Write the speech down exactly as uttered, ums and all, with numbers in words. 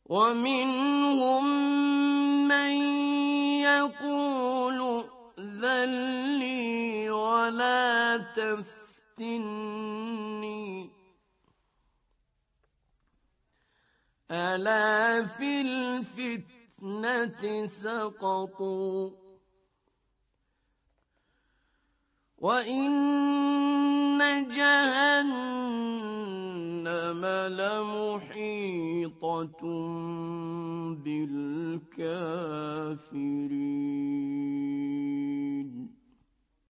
ومنهم من يقول ائذن لي ولا تفتني ألا في الفتنة سقطوا وإن جهنم لمحيطة بالكافرين